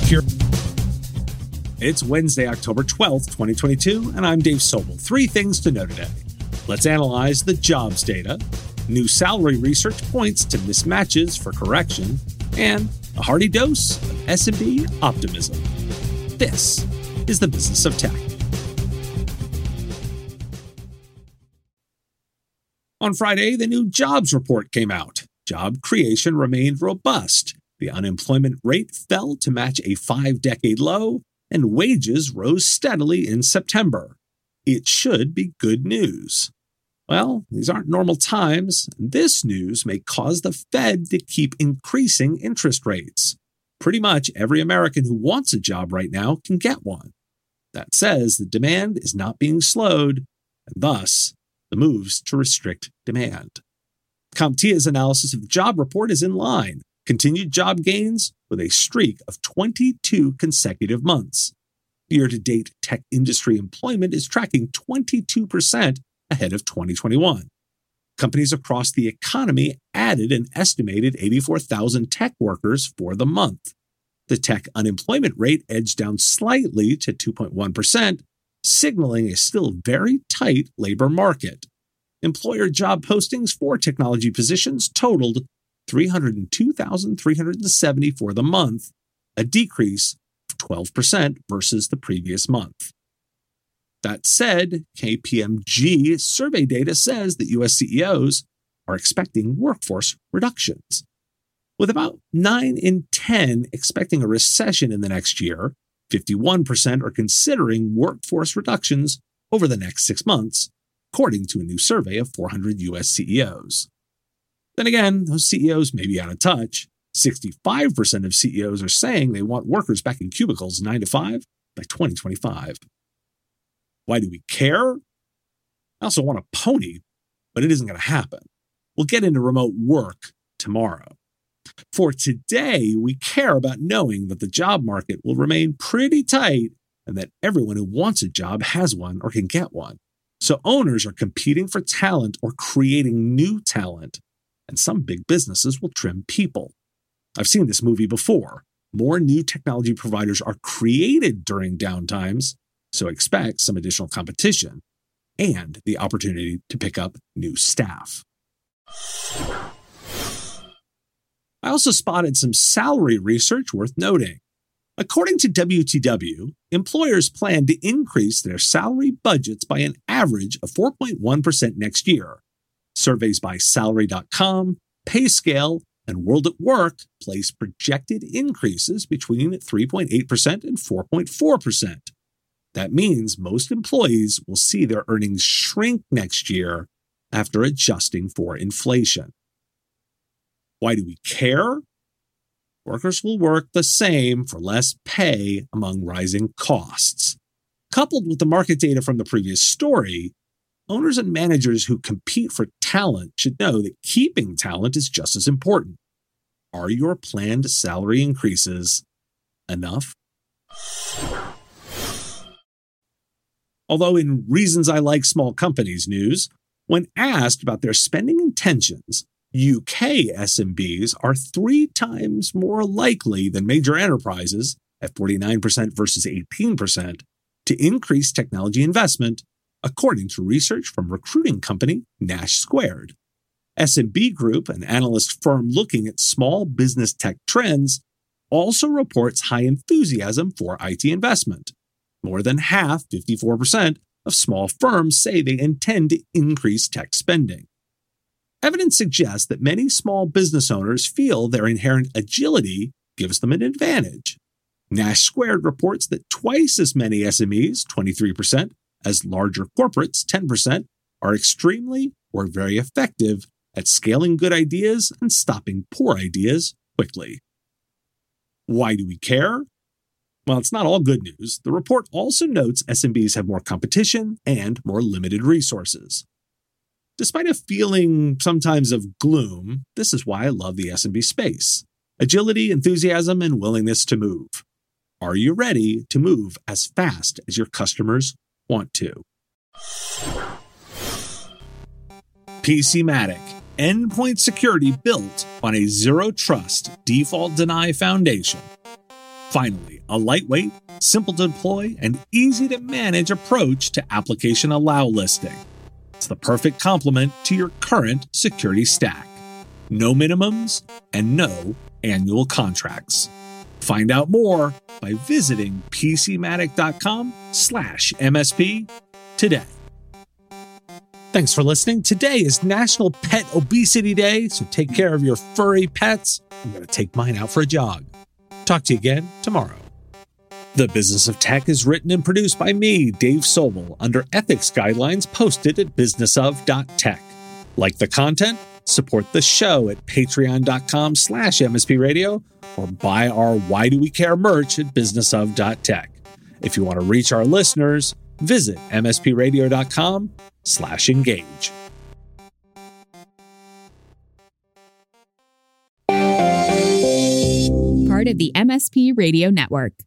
security. It's Wednesday, October 12th, 2022, and I'm Dave Sobel. 3 things to know today. Let's analyze the jobs data. New salary research points to mismatches for correction, and a hearty dose of SMB optimism. This is the Business of Tech. On Friday, the new jobs report came out. Job creation remained robust. The unemployment rate fell to match a 5-decade low, and wages rose steadily in September. It should be good news. Well, these aren't normal times. This news may cause the Fed to keep increasing interest rates. Pretty much every American who wants a job right now can get one. That says the demand is not being slowed, and thus the moves to restrict demand. CompTIA's analysis of the job report is in line. Continued job gains with a streak of 22 consecutive months. Year-to-date tech industry employment is tracking 22% ahead of 2021. Companies across the economy added an estimated 84,000 tech workers for the month. The tech unemployment rate edged down slightly to 2.1%, signaling a still very tight labor market. Employer job postings for technology positions totaled 302,370 for the month, a decrease of 12% versus the previous month. That said, KPMG survey data says that U.S. CEOs are expecting workforce reductions. With about 9 in 10 expecting a recession in the next year, 51% are considering workforce reductions over the next 6 months, according to a new survey of 400 U.S. CEOs. Then again, those CEOs may be out of touch. 65% of CEOs are saying they want workers back in cubicles 9 to 5 by 2025. Why do we care? I also want a pony, but it isn't going to happen. We'll get into remote work tomorrow. For today, we care about knowing that the job market will remain pretty tight and that everyone who wants a job has one or can get one. So owners are competing for talent or creating new talent, and some big businesses will trim people. I've seen this movie before. More new technology providers are created during downtimes, so expect some additional competition and the opportunity to pick up new staff. I also spotted some salary research worth noting. According to WTW, employers plan to increase their salary budgets by an average of 4.1% next year. Surveys by Salary.com, PayScale, and World at Work place projected increases between 3.8% and 4.4%. That means most employees will see their earnings shrink next year after adjusting for inflation. Why do we care? Workers will work the same for less pay among rising costs. Coupled with the market data from the previous story, owners and managers who compete for talent should know that keeping talent is just as important. Are your planned salary increases enough? Although in Reasons I Like Small Companies news, when asked about their spending intentions, UK SMBs are 3 times more likely than major enterprises, at 49% versus 18%, to increase technology investment, according to research from recruiting company Nash Squared. SMB Group, an analyst firm looking at small business tech trends, also reports high enthusiasm for IT investment. More than half, 54%, of small firms say they intend to increase tech spending. Evidence suggests that many small business owners feel their inherent agility gives them an advantage. Nash Squared reports that twice as many SMEs, 23%, as larger corporates, 10%, are extremely or very effective at scaling good ideas and stopping poor ideas quickly. Why do we care? While it's not all good news, the report also notes SMBs have more competition and more limited resources. Despite a feeling sometimes of gloom, this is why I love the SMB space. Agility, enthusiasm, and willingness to move. Are you ready to move as fast as your customers want to? PCmatic, endpoint security built on a zero-trust, default-deny foundation. Finally, a lightweight, simple to deploy, and easy to manage approach to application allow listing. It's the perfect complement to your current security stack. No minimums and no annual contracts. Find out more by visiting PCmatic.com/MSP today. Thanks for listening. Today is National Pet Obesity Day, so take care of your furry pets. I'm going to take mine out for a jog. Talk to you again tomorrow. The Business of Tech is written and produced by me, Dave Sobel, under ethics guidelines posted at businessof.tech. Like the content? Support the show at patreon.com/MSP Radio or buy our Why Do We Care merch at businessof.tech. If you want to reach our listeners, visit mspradio.com/engage. Part of the MSP Radio Network.